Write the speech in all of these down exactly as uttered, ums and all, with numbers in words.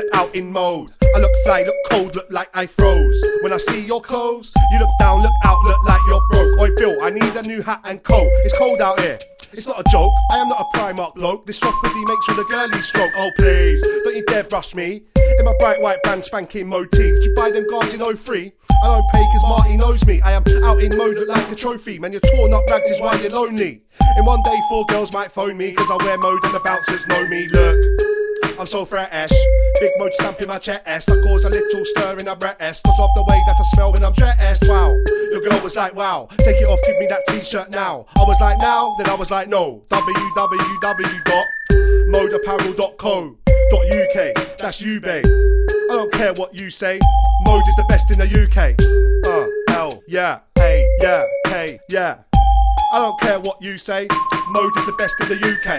step out in mode. I look fly, look cold, look like I froze. When I see your clothes, you look down, look out, look like you're broke. Oi Bill, I need a new hat and coat. It's cold out here, it's not a joke. I am not a Primark bloke. This soft hoodie makes with a girly stroke. Oh please, don't you dare brush me in my bright white brand spanking mode tee. Did you buy them guards in oh three? I don't pay cause Marty knows me. I am out in mode look like a trophy. Man, you're torn up rags is why you're lonely. In one day four girls might phone me cause I wear mode and the bouncers know me. Look, I'm so fresh, big mode stamp in my chest. I cause a little stir in her breast cause of the way that I smell when I'm dressed. Wow, your girl was like wow, take it off, give me that t-shirt now. I was like now, then I was like no. w w w dot mode apparel dot co dot u k, that's you babe. I don't care what you say, mode is the best in the U K. Uh, L, yeah, A, yeah, K, yeah. I don't care what you say, mode is the best in the U K.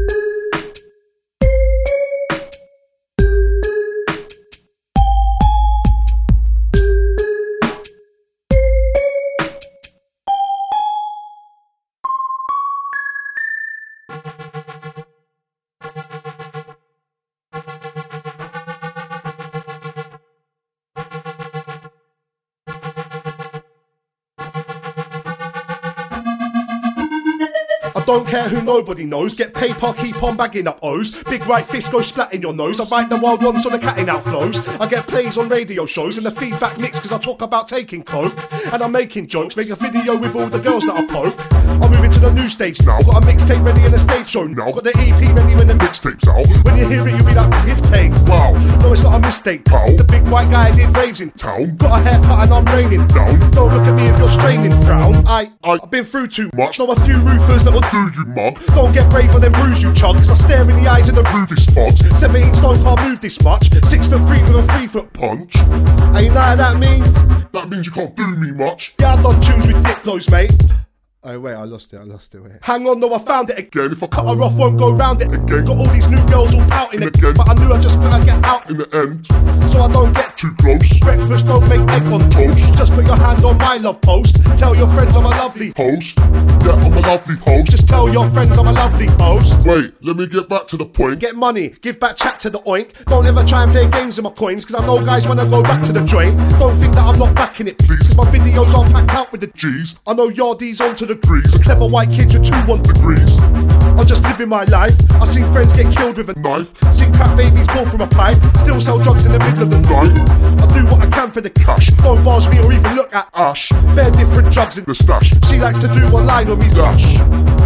I don't care who nobody knows. Get paper, keep on bagging up O's. Big right fist go splat in your nose. I write the wild ones on the catting out flows. I get plays on radio shows and the feedback mix cause I talk about taking coke. And I'm making jokes, make a video with all the girls that I poke. I'm moving to the new stage now. Got a mixtape ready and a stage show now. Got the E P ready when the mixtape's out. When you hear it you'll be like this hip tape. Wow, no it's not a mistake pal. The big white guy did raves in town. Got a haircut and I'm raining down. Don't look at me if you're straining frown. I, I, I've been through too much. Know a few roofers that will do you mug. Don't get brave on them bruise you chug. Cause I stare in the eyes of the rudest fox. Seventeen stone can't move this much. Six foot three with a three foot punch. And you know what that means? That means you can't do me much. Yeah, I've done tunes with Diplos, mate. Oh wait, I lost it, I lost it, wait. Hang on, no, I found it again. If I cut her off, won't go round it again. Got all these new girls all pouting again, but I knew I just couldn't get out in the end. So I don't get too close. Breakfast don't make egg on toast. Just put your hand on my love post. Tell your friends I'm a lovely host. Yeah, I'm a lovely host. Just tell your friends I'm a lovely host. Wait, let me get back to the point. Get money, give back chat to the oink. Don't ever try and play games with my coins, cause I know guys wanna go back to the joint. Don't think that I'm not backing it, please, cause my videos aren't packed out with the G's. I know Yardies onto the degrees. Clever white kids with two one degrees. I'm just living my life. I see friends get killed with a knife. See crap babies born from a pipe. Still sell drugs in the middle of the night. I do what I can for the cash. Don't bars me or even look at Ash. Bare different drugs in the stash. She likes to do one line when we lash.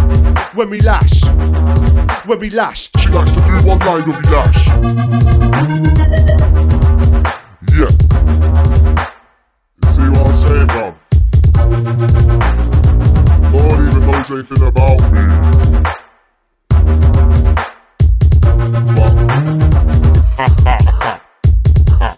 When we lash. When we lash. She likes to do one line when we lash. Yeah. You see what I'm saying, bro? Nobody even knows anything about me. But, ha ha ha, ha.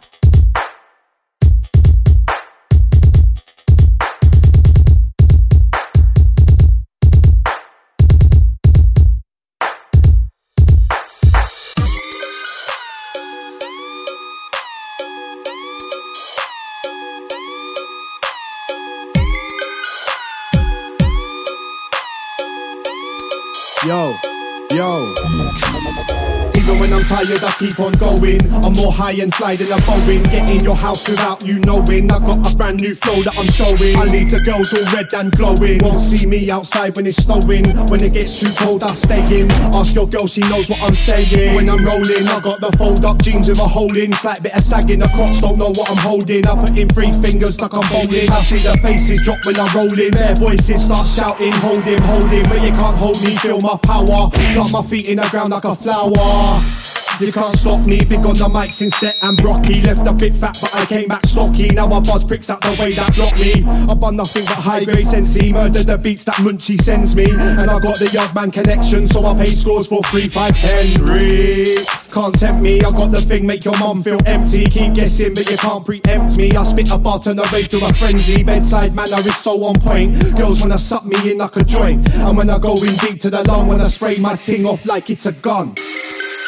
Yo, yo. Even when I'm tired, I keep on going. I'm more high and fly than a Boeing. Get in your house without you knowing. I got a brand new flow that I'm showing. I leave the girls all red and glowing. Won't see me outside when it's snowing. When it gets too cold, I stay in. Ask your girl, she knows what I'm saying. When I'm rolling, I got the fold up jeans with a hole in. Slight bit of sagging, the crocs don't know what I'm holding. I put in three fingers like I'm bowling. I see the faces drop when I'm rolling. Their voices start shouting, hold him, hold him. But you can't hold me, feel my power. Got my feet in the ground like a flower. You can't stop me, big on the mic since Det and Brocky. Left a bit fat but I came back stocky. Now I buzz pricks out the way that block me. I've done nothing but high grade sensei. Murder the beats that Munchie sends me. And I got the Yardman connection, so I paid scores for three five Henry. Can't tempt me, I got the thing, make your mum feel empty. Keep guessing but you can't preempt me. I spit a bar, turn a rave to a frenzy. Bedside manner is so on point. Girls wanna suck me in like a joint. And when I go in deep to the lung, when I spray my ting off like it's a gun.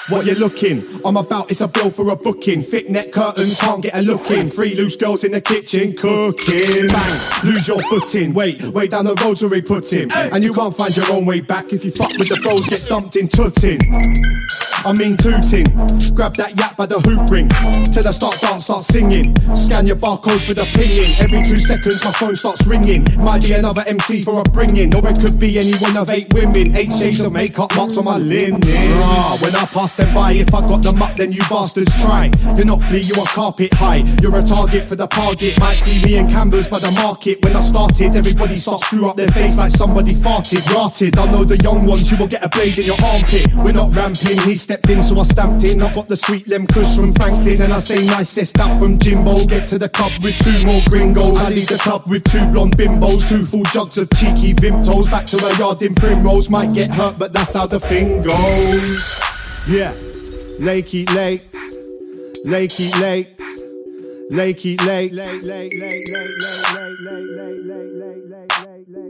What you looking? I'm about, it's a bill for a booking. Thick net curtains, can't get a look in. Three loose girls in the kitchen, cooking. Bang, lose your footing. Wait, way down the roads where we put him. And you can't find your own way back. If you fuck with the bros, get dumped in tooting. I mean tooting. Grab that yap by the hoop ring. Till I start dance, start singing. Scan your barcode for the pinging. Every two seconds my phone starts ringing. Might be another M C for a bringing. Or it could be any one of eight women. Eight shades of makeup marks on my linen. Rah, when I pass them by, if I got them up then you bastards try. You're not flea, you are carpet high. You're a target for the target. Might see me in Cambers by the market. When I started, everybody starts screw up their face like somebody farted. Rotted, I know the young ones, you will get a blade in your armpit. We're not ramping, he stepped in so I stamped in. I got the sweet lem kush from Franklin. And I say nicest out from Jimbo. Get to the club with two more gringos. I leave the club with two blonde bimbos. Two full jugs of cheeky Vimtos. Back to a yard in Primrose. Might get hurt but that's how the thing goes. Yeah, Lakey Lakes, Lakey Lakes, Lakey Lake, Lake, Lake, Lake, Lake, Lake, Lake, Lake, Lake, Lake,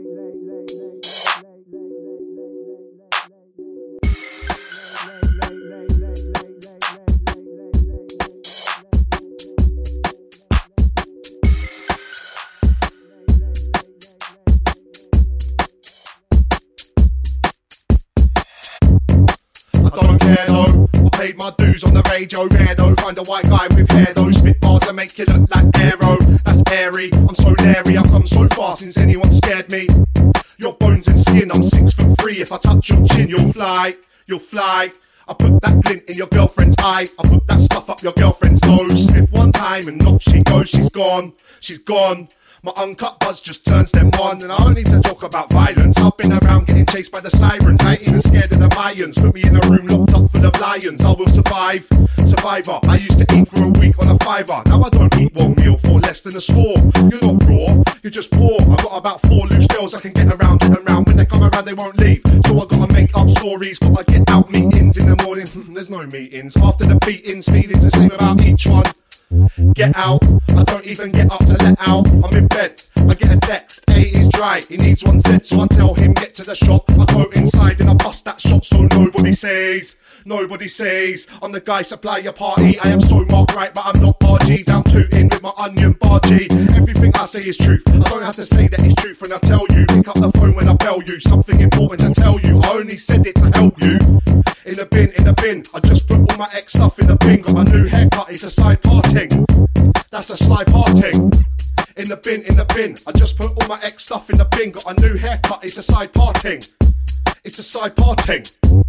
I don't care though, I paid my dues on the radio, rare though. Find a white guy with hair though, spit bars and make you look like Aero. That's airy, I'm so leery, I've come so far since anyone scared me. Your bones and skin, I'm six foot three. If I touch your chin, you'll fly, you'll fly. I put that glint in your girlfriend's eye. I put that stuff up your girlfriend's nose. Sniff one time and off she goes, she's gone, she's gone. My uncut buzz just turns them on. And I don't need to talk about violence. I've been around getting chased by the sirens. I ain't even scared of the Mayans. Put me in a room locked up full of lions. I will survive, survivor. I used to eat for a week on a fiver. Now I don't eat one meal for less than a score. You're not raw, you're just poor. I got about four loose girls I can get around, get around. When they come around they won't leave. So I gotta make up stories. Gotta get out meetings in the morning. There's no meetings. After the beatings, feelings the same about each one. Get out, I don't even get up to let out. I'm in bed, I get a text, A is dry, he needs one Z. So I tell him get to the shop, I go inside and I bust that shot. So nobody says, nobody says I'm the guy supply your party. I am so marked right but I'm not R G. Down tooting with my onion bargee. Everything I say is truth, I don't have to say that it's truth. When I tell you, pick up the phone when I bell you. Something important to tell you, I only said it to help you. In the bin, in the bin, I just put all my ex stuff in the bin. Got a new haircut, it's a side parting. That's a sly parting. In the bin, in the bin, I just put all my ex stuff in the bin. Got a new haircut, it's a side parting. It's a side parting.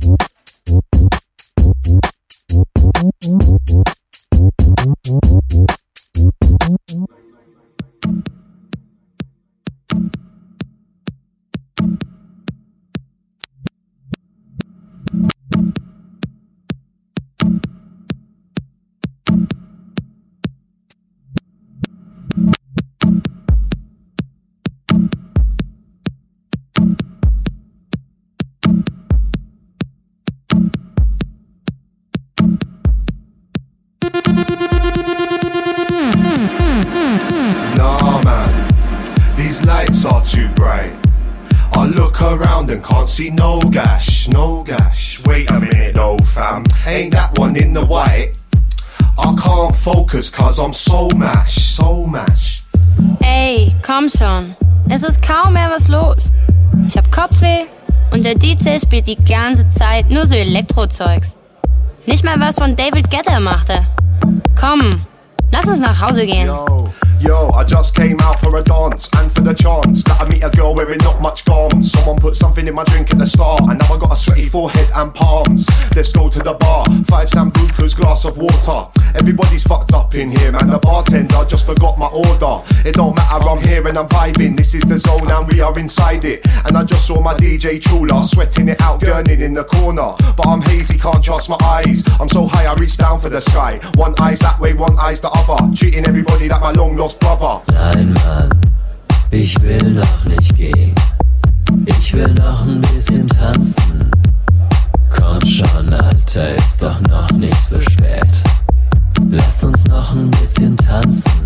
Are too bright. I look around and can't see no gash, no gash. Wait a minute though fam, ain't that one in the white? I can't focus cause I'm so mashed, so mashed. Ey, komm schon, es ist kaum mehr was los. Ich hab Kopfweh und der D J spielt die ganze Zeit nur so Elektrozeugs. Nicht mal was von David Guetta machte. Komm, lass uns nach Hause gehen. Yo. Yo, I just came out for a dance and for the chance that I meet a girl wearing not much garms. Someone put something in my drink at the start and now I got a sweaty forehead and palms. Let's go to the bar, five sambucas, glass of water. Everybody's fucked up in here, man. The bartender just forgot my order. It don't matter, I'm here and I'm vibing. This is the zone and we are inside it. And I just saw my D J Chula sweating it out, gurning in the corner. But I'm hazy, can't trust my eyes. I'm so high I reach down for the sky. One eye's that way, one eye's the other. Treating everybody like my long lost brother. Nein, Mann, ich will noch nicht gehen. Ich will noch ein bisschen tanzen. Komm schon, Alter, ist doch noch nicht so spät. Lass uns noch ein bisschen tanzen.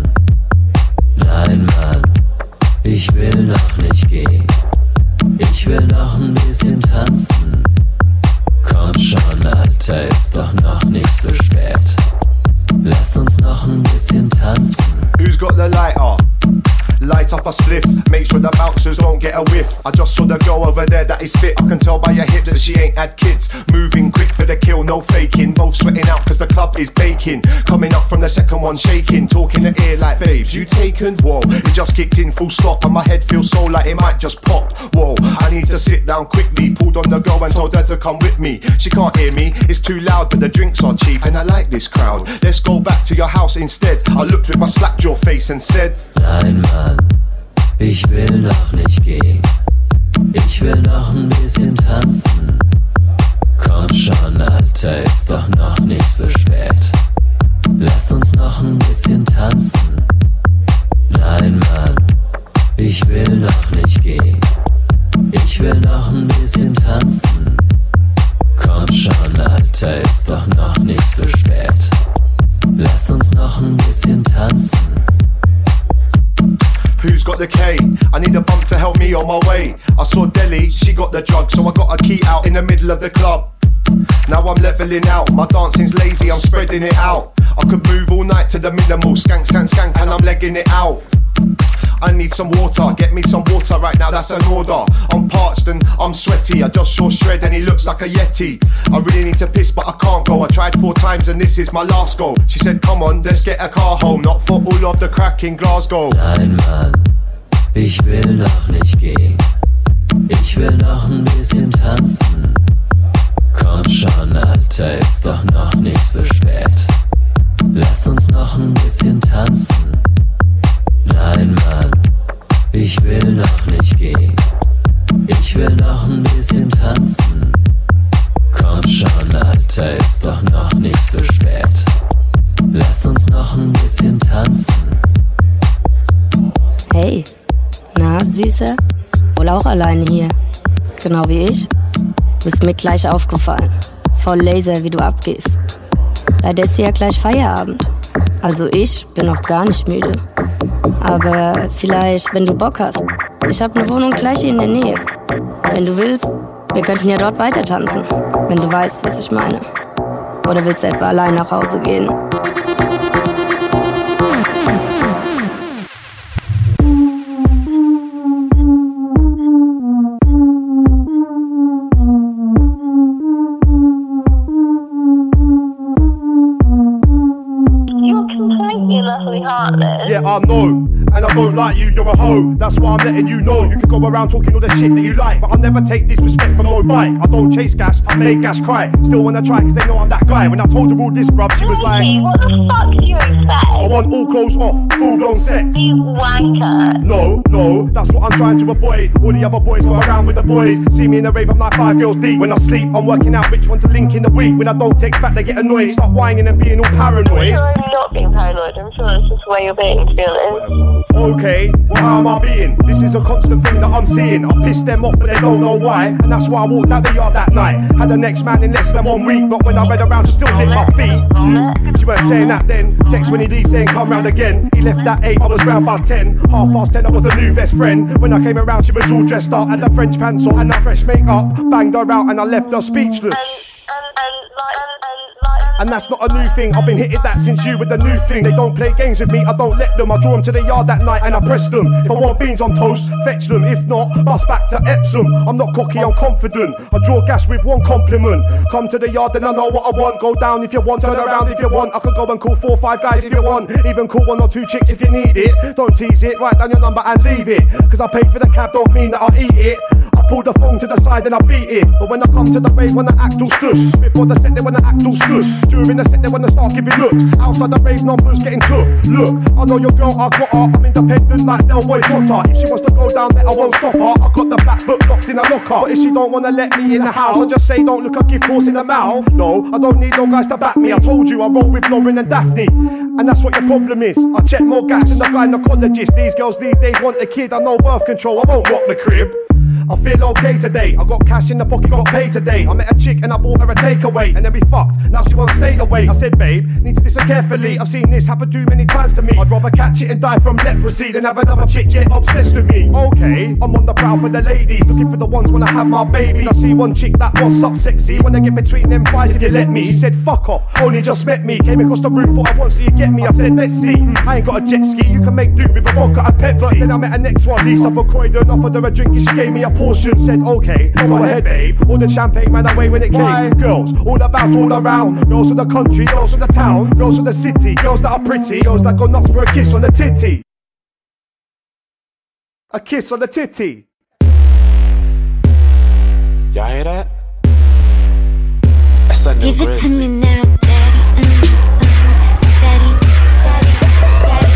Nein, Mann, ich will noch nicht gehen. Ich will noch ein bisschen tanzen. Komm schon, Alter, ist doch noch noch ein bisschen tanzen. Who's got the lighter? Light up a spliff, make sure the bouncers don't get a whiff. I just saw the girl over there that is fit. I can tell by your hips that she ain't had kids. Moving quick for the kill, no faking. Both sweating out cause the club is baking. Coming up from the second one shaking. Talking the ear like, babes, you taken? Whoa, it just kicked in full stop and my head feels so like it might just pop. Whoa, I need to sit down quickly. Pulled on the girl and told her to come with me. She can't hear me, it's too loud but the drinks are cheap. And I like this crowd, let's go back to your house instead. I looked with my slackjaw face and said, Nein Mann, ich will noch nicht gehen. Ich will noch ein bisschen tanzen. Komm schon, Alter, ist doch noch nicht so spät. Lass uns noch ein bisschen tanzen. Nein, Mann, ich will noch nicht gehen. Ich will noch ein bisschen tanzen. Komm schon, Alter, ist doch noch nicht so spät. Lass uns noch ein bisschen tanzen. Who's got the K? I need a bump to help me on my way. I saw Deli, she got the drug, so I got a key out in the middle of the club. Now I'm leveling out, my dancing's lazy, I'm spreading it out. I could move all night to the minimal, skank, skank, skank, and I'm legging it out. I need some water, get me some water right now, that's an order. I'm parched and I'm sweaty, I just saw Shred and he looks like a Yeti. I really need to piss but I can't go, I tried four times and this is my last go. She said come on, let's get a car home, not for all of the crack in Glasgow. Nein Mann, ich will noch nicht gehen. Ich will noch ein bisschen tanzen. Komm schon, Alter, ist doch noch nicht so spät. Lass uns noch ein bisschen tanzen. Nein, Mann, ich will noch nicht gehen. Ich will noch ein bisschen tanzen. Komm schon, Alter, ist doch noch nicht so spät. Lass uns noch ein bisschen tanzen. Hey, na, Süße? Wohl auch alleine hier. Genau wie ich. Bist mir gleich aufgefallen. Voll Laser, wie du abgehst. Leider ist ja gleich Feierabend. Also ich bin noch gar nicht müde. Aber vielleicht, wenn du Bock hast. Ich hab ne Wohnung gleich hier in der Nähe. Wenn du willst, wir könnten ja dort weiter tanzen. Wenn du weißt, was ich meine. Oder willst du etwa allein nach Hause gehen? Yeah, I know, and I don't like you, you're a hoe. That's why I'm letting you know. You can go around talking all the shit that you like, but I'll never take disrespect from no bite. I don't chase gas, I make gas cry. Still wanna try, cause they know I'm that guy. When I told her all this, bruv, she was like, what the fuck do you expect? I want all clothes off, full blown sex. You wanker. No, no, that's what I'm trying to avoid. All the other boys go around with the boys. See me in the rave, I'm like five girls deep. When I sleep, I'm working out which one to link in the week. When I don't text back, they get annoyed. Start whining and being all paranoid. I'm sure I'm not being paranoid, I'm sure it's just the way you're being, to be honest. Okay, well how am I being? This is a constant thing that I'm seeing. I pissed them off but they don't know why. And that's why I walked out the yard that night. Had the next man in less than one week, but when I read around she still lit my feet. She weren't saying that then. Text when he leaves saying come round again. He left at eight, I was round by ten. Half past ten I was the new best friend. When I came around she was all dressed up. Had the French pants on and the fresh makeup. Banged her out and I left her speechless. And, and, and, like, and, and, like, And that's not a new thing, I've been hitting that since you with the new thing. They don't play games with me, I don't let them. I draw them to the yard that night and I press them. If I want beans on toast, fetch them. If not, bust back to Epsom. I'm not cocky, I'm confident. I draw gas with one compliment. Come to the yard and I know what I want. Go down if you want, turn around if you want. I could go and call four or five guys if you want. Even call one or two chicks if you need it. Don't tease it, write down your number and leave it. Cause I paid for the cab, don't mean that I'll eat it. I pulled the phone to the side and I beat it. But when I come to the rave, wanna act all stush. Before the set, they wanna act all stush. During the set, they wanna start giving looks. Outside the rave, numbers getting took. Look, I know your girl, I got her. I'm independent like Del Boy Trotter. If she wants to go down there, I won't stop her. I got the black book locked in a locker. But if she don't wanna let me in the house, I just say don't look a gift horse in the mouth. No, I don't need no guys to back me. I told you I roll with Lauren and Daphne. And that's what your problem is. I check more gas than the gynecologist. These girls these days want a kid. I know birth control, I won't rock the crib. I feel okay today. I got cash in the pocket, got paid today. I met a chick and I bought her a takeaway, and then we fucked. Now she won't stay away. I said, babe, need to listen carefully. I've seen this happen too many times to me. I'd rather catch it and die from leprosy than have another chick get obsessed with me. Okay, I'm on the prowl for the ladies, looking for the ones when I have my babies. I see one chick that what's up sexy. Wanna get between them thighs if you let me. She said, fuck off, only just met me. Came across the room, thought I want so you get me. I said, let's see. I ain't got a jet ski, you can make do with a vodka and Pepsi. But then I met a next one, Lisa from Croydon. Offered her a drink and she gave me a portion. Said, okay, go ahead, babe. All the champagne ran away when it came. Why? Girls, all about, all around. Girls from the country, girls from the town. Girls from the city, girls that are pretty. Girls that go nuts for a kiss on the titty. A kiss on the titty. Y'all hear that? That's like Give it grizzly. to me now, daddy. Mm, mm, daddy, daddy, daddy,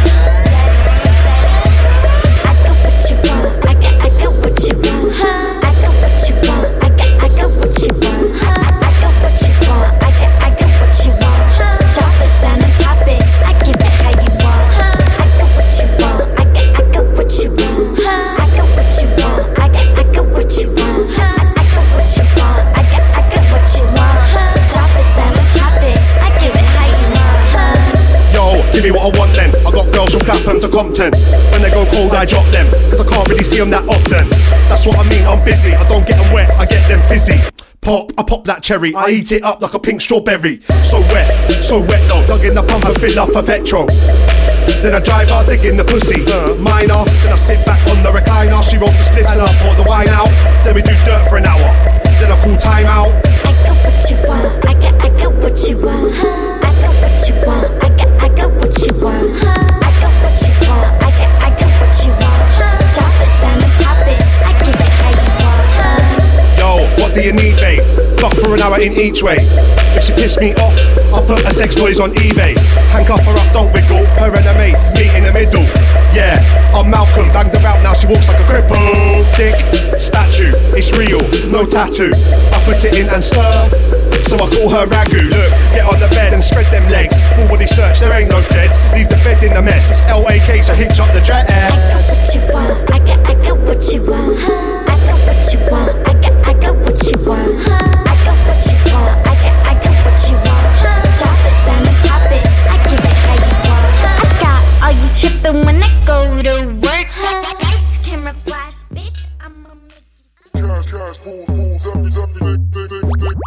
daddy, daddy. I got what you want. I got, I got what you want. Huh? I got what you want. I got, I got what you want. Huh? I, I got what you want. I got, I got what you want. Huh? Drop it down and pop it. I give it how you want. Huh? I got what you want. I got, I got what you want. Huh? I got what you want. I got, I got what you want. Huh? I, I got what you want. I got, I got what you want. Huh? Drop it down and pop it. I give it how you want. Huh? Yo, give me what I want then. I got girls from Clapham to Compton. When they go cold, I drop them, cause I can't really see them that often. That's what I mean, I'm busy. I don't get them wet, I get them fizzy. Pop, I pop that cherry, I eat it up like a pink strawberry. So wet, so wet though. Plug in the pump and fill up a petrol. Then I drive her, dig in the pussy, uh, minor. Then I sit back on the recliner. She rolls the spliffs and I pour the wine out. Then we do dirt for an hour. Then I call time out. I got what you want. I got, I got what you want. Huh? I got what you want. I got, I got what you want. Huh? I got what you want. I got, I got what you want. Huh? Drop it down and pop it. I give it how you want. Huh? Yo, what do you need, babe? Fuck for an hour in each way. If she piss me off, I'll put her sex toys on eBay. Handcuff her up, don't wiggle. Her and her mate meet in the middle. Yeah, I'm Malcolm, banged her out, now she walks like a cripple. Dick, statue, it's real, no tattoo. I put it in and stir, so I call her Ragu. Look, get on the bed and spread them legs. Full body search, there ain't no feds. Leave the bed in a mess. It's L A K, so hitch up the dress. I got what you want. I got, I got what you want. Huh? I got what you want. I got, I got what you want. Huh? I got what you want. I got, I got what you want. Huh? Drop it down and pop it. I give it how you want. Huh? I got all you tripping when I go to work. Huh? Lights, camera, flash, bitch. I'ma make you. Cash, cash, fools, fools, every, every, they, they, they, they.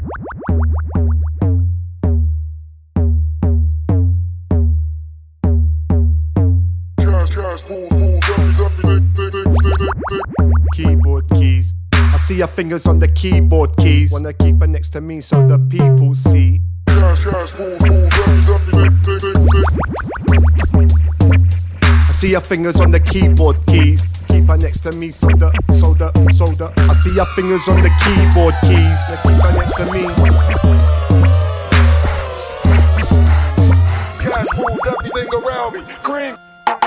Cash, cash, fools, fools, every, every, they, they, they, they, they. Keyboard keys. I see her fingers on the keyboard keys. Wanna keep her next to me so the people see. Cash, cash, fools, fools, every, every, they, they, they, they. I see her fingers on the keyboard keys. Keep her next to me so the, so the, so the. I see her fingers on the keyboard keys. So keep her next to me. Cash, fools, everything around me. Cream.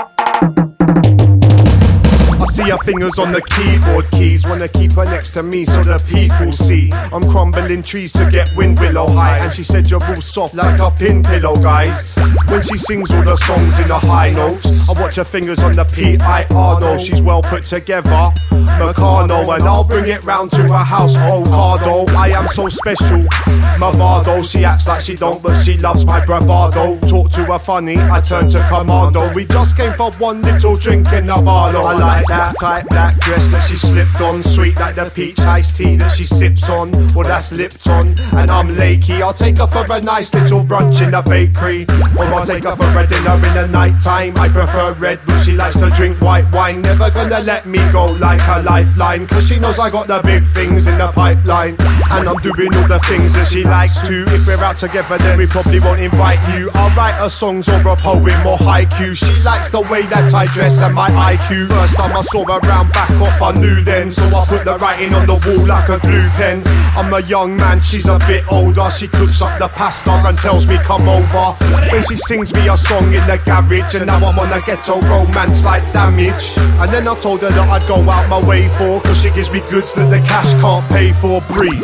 I see her fingers on the keyboard keys. Wanna keep her next to me so the people see. I'm crumbling trees to get wind willow high. And she said you're all soft like a pin pillow, guys. When she sings all the songs in the high notes, I watch her fingers on the P I R. No, she's well put together, Meccano. And I'll bring it round to her house, oh Cardo. I am so special, Mavado. She acts like she don't, but she loves my bravado. Talk to her funny, I turn to commando. We just came for one little drink in Navarro. I like that tight black dress that she slipped on, sweet like the peach iced tea that she sips on. Well, that's Lipton, and I'm Lakey. I'll take her for a nice little brunch in the bakery, or I'll take her for a dinner in the night time. I prefer red, but she likes to drink white wine. Never gonna let me go like a lifeline, cause she knows I got the big things in the pipeline. And I'm doing all the things that she likes to. If we're out together, then we probably won't invite you. I'll write her songs or a poem or haiku. She likes the way that I dress and my I Q. First time I saw her round back off, I knew then. So I put the writing on the wall like a glue pen. I'm a young man, she's a bit older. She cooks up the pasta and tells me come over. Then she sings me a song in the garage, and now I'm on a ghetto romance like Damage. And then I told her that I'd go out my way for, cause she gives me goods that the cash can't pay for. Breathe.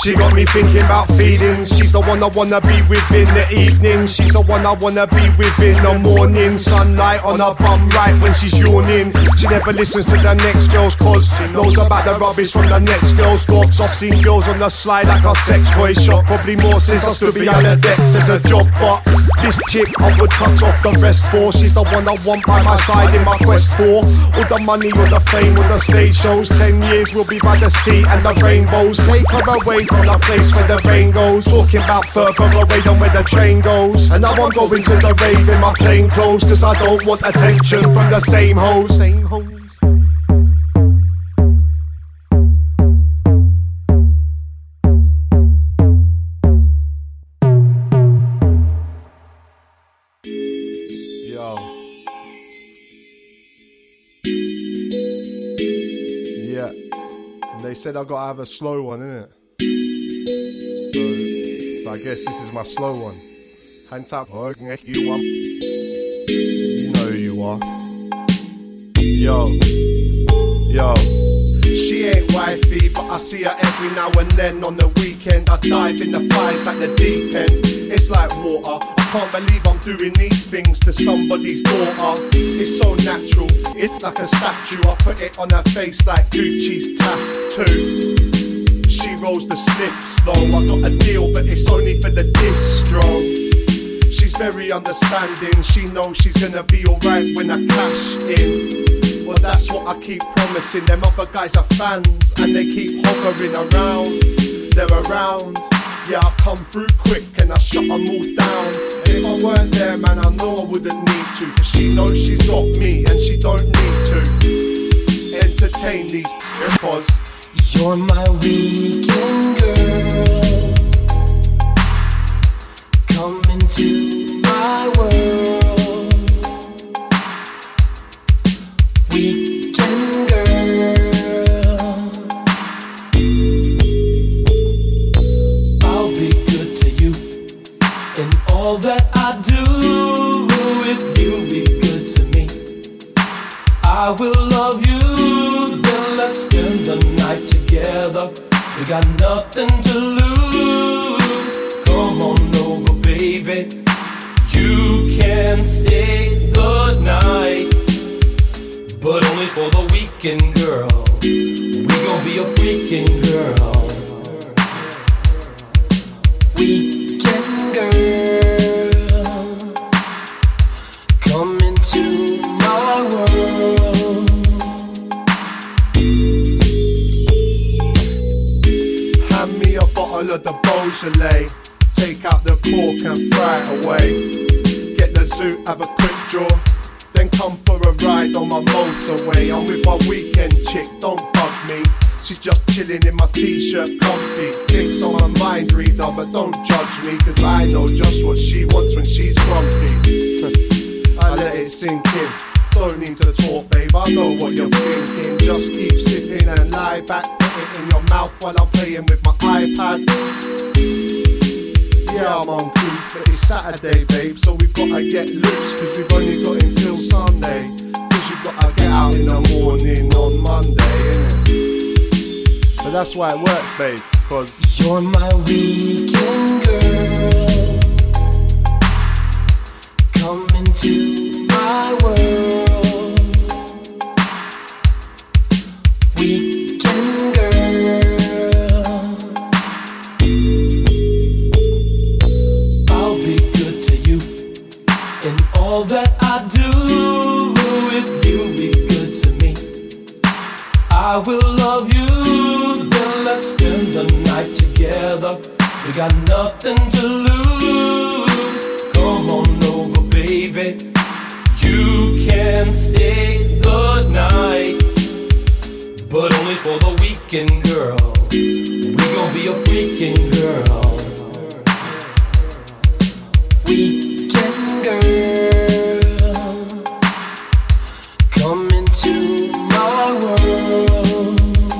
She got me thinking about feelings. She's the one I wanna be with in the evening. She's the one I wanna be with in the morning. Sunlight on her bum right when she's yawning. She never listens to the next girls cause she knows about the rubbish from the next girls' thoughts. I've seen girls on the slide like a sex toy shop. Probably more since I stood behind the decks as a job. But this chick I would cut off the rest for. She's the one I want by my side in my quest for. All the money, all the fame, all the stage shows. Ten years we'll be by the sea and the rainbows. Take her away from the place where the rain goes. Talking about further away than where the train goes. And now I'm going to the rave in my plain clothes, cause I don't want attention from the same hoes. Same hoes. Yo. Yeah. And they said I gotta have a slow one, innit? So, so I guess this is my slow one. Hand tap, you one. You know who you are. Yo, yo. She ain't wifey, but I see her every now and then. On the weekend, I dive in the fires like the deep end. It's like water. I can't believe I'm doing these things to somebody's daughter. It's so natural, it's like a statue. I put it on her face like Gucci's tattoo. She rolls the slip slow. I got a deal, but it's only for the distro. She's very understanding. She knows she's gonna be alright when I cash in. Well, that's what I keep promising. Them other guys are fans and they keep hovering around. They're around. Yeah, I come through quick and I shut them all down. If I weren't there, man, I know I wouldn't need to. Cause she knows she's got me and she don't need to entertain these because you're my weekend girl. Come into my world. Weekend girl. I'll be good to you in all that I do. If you be good to me, I will love you. Then let's spend the night together. We got nothing to lose. Come on over, baby. You can stay the night, but only for the weekend, girl. We gon' be a freaking girl. Weekend girl, come into my world. hand me a bottle of the Beaujolais. Take out the cork and fry it away. Get the zoo, have a quick draw. Then come for a ride on my motorway. I'm with my weekend chick, don't bug me. She's just chilling in my t-shirt, comfy. Thinks I'm a mind reader, but don't judge me, cause I know just what she wants when she's grumpy. I let it sink in. Don't need to talk, babe, I know what you're thinking. Just keep sipping and lie back. Put it in your mouth while I'm playing with my iPad. Yeah, I'm on cruise, but it's Saturday, babe, so we've gotta get loose, cause we've only got until Sunday. Cause you've gotta get out in the morning on Monday, innit? But that's why it works, babe, cause you're my weekend girl. Come into my world. Weekend girl. I'll be good to you in all that I do. If you be good to me, I will love you. Then let's spend the night together. We got nothing to lose. Come on over, baby. You can stay the night, but only for the weekend, girl. We gon' be a freaking girl. Weekend girl, come into my world.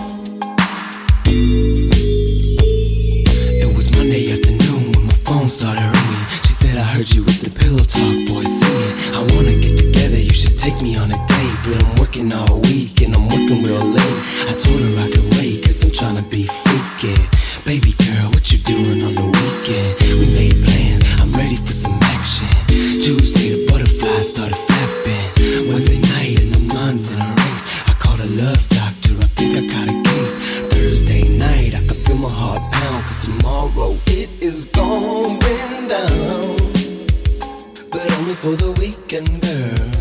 It was Monday afternoon when my phone started ringing. She said, I heard you with the pillow talk boy singing. I wanna get together, you should take me on a date. But I'm working all week and I'm working real late. I told her I could wait, cause I'm tryna be freaking. Baby girl, doing on the weekend? We made plans, I'm ready for some action. Tuesday the butterflies started flapping. Wednesday night and the mind's in a race. I called a love doctor, I think I caught a case. Thursday night I can feel my heart pound, cause tomorrow it is going down. But only for the weekend, girl.